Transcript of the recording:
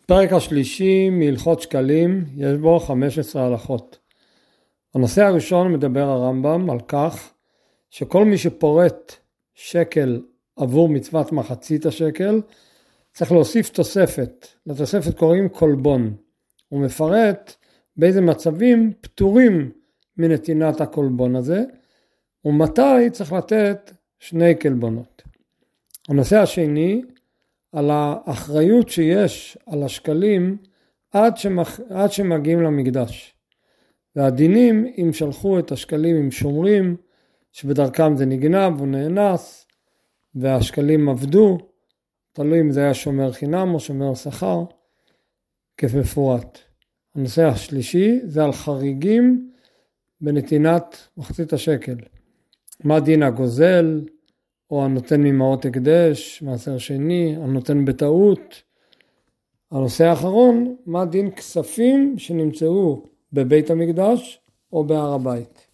פרק השלישי מהלכות שקלים, יש בו 15 הלכות. הנושא הראשון מדבר הרמב"ם על כך שכל מי שפורט שקל עבור מצוות מחצית השקל, צריך להוסיף תוספת. לתוספת קוראים קולבון. הוא מפרט באיזה מצבים פטורים מנתינת הקולבון הזה, ומתי צריך לתת 2 קלבונות. הנושא השני, על האחריות שיש על השקלים עד שמגיעים למקדש. והדינים אם שלחו את השקלים עם שומרים, שבדרכם זה נגנב או נאנס, והשקלים עבדו, תלוי אם זה היה שומר חינם או שומר שכר, כמפורט. הנושא השלישי זה על חריגים בנתינת מחצית השקל. מה דין הגוזל, או הנותן ממעות הקדש, מעשר שני, הנותן בטעות. הנושא האחרון, מה דין כספים שנמצאו בבית המקדש או בהר הבית.